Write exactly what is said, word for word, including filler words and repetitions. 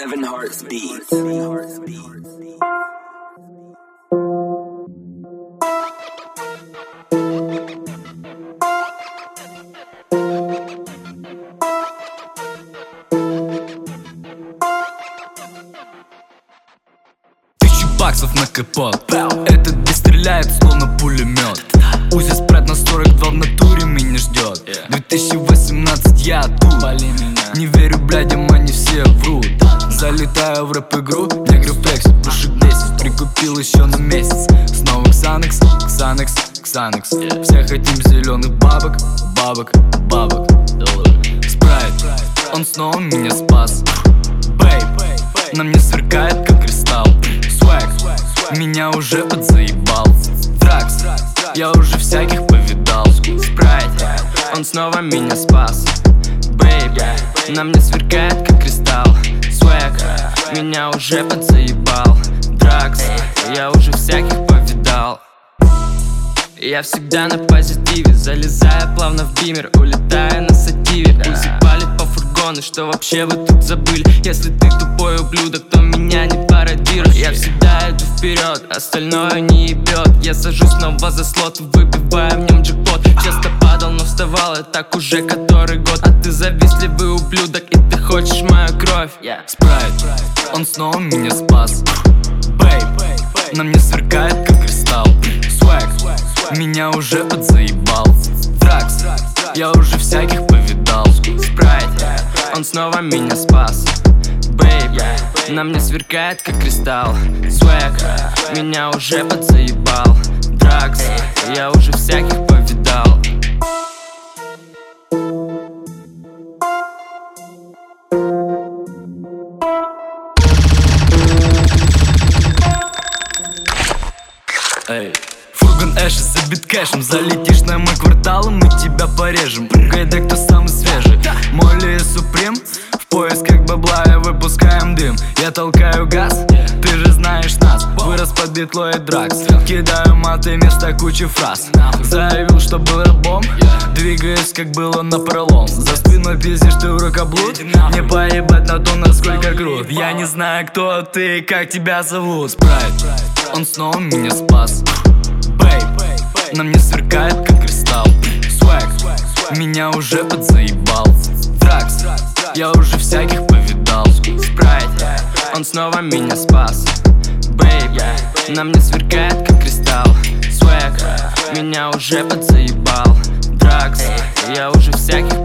Seven Hearts Beats. Seven Hearts Beats. Тысячу баксов на капот. Этот бит стреляет словно пулемет. Узи спрайт на сорок два в натуре меня ждет. две тысячи восемнадцать я тут. Не верю, блядям, они все врут. Залетаю в рэп-игру, негры флекс, пушек десять. Прикупил еще на месяц. Снова Ксанекс, Ксанекс, Ксанекс. Все хотим зеленых бабок, бабок, бабок. Спрайт, он снова меня спас. Бейб, на мне сверкает как кристалл. Свэг, меня уже подзаебал. Тракс, я уже всяких повидал. Спрайт, он снова меня спас. Бейб, на мне сверкает как кристалл. Свэг, меня уже подзаебал. Дракс, я уже всяких повидал. Я всегда на позитиве, залезая плавно в бимер, улетая на сативе. Узи палит по фургону, что вообще вы тут забыли? Если ты тупой ублюдок, то меня не пародируй. Я всегда иду вперед, остальное не ебет. Я сажусь снова за слот, выбивая в нем джекпот. Часто падал, но вставал, я так уже который год. А ты завистливый ублюдок, и ты хочешь мою кровь. Спрайт, он снова меня спас. Бейб, на мне сверкает как кристалл. Свэг, меня уже подзаебал. Тракс, я уже всяких повидал. Спрайт, он снова меня спас. Бейб, на мне сверкает как кристалл. Свэг, меня уже подзаебал. Дракс, я уже всяких повидал. Эй, фургон Эши забит кэшем. Залетишь на мой квартал, и мы тебя порежем. Угадай, кто самый свежий, Молли и Суприм. В поисках бабла и выпускаем дым. Я толкаю газ, ты же знаешь нас. Вырос под битло и дракс. Кидаю маты вместо кучи фраз. Заявил, что был рабом, двигаюсь, как было напролом. За спиной пиздишь ты рукоблуд. Не поебать на то, насколько крут. Я не знаю, кто ты, как тебя зовут. Спрайт, он снова меня спас. Бейб, на мне сверкает как кристалл. Свэг, меня уже подзаебал. Тракс, я уже всяких повидал. Спрайт, он снова меня спас. Бейб, на мне сверкает как кристалл. Свэг, меня уже подзаебал. Дракс, я уже всяких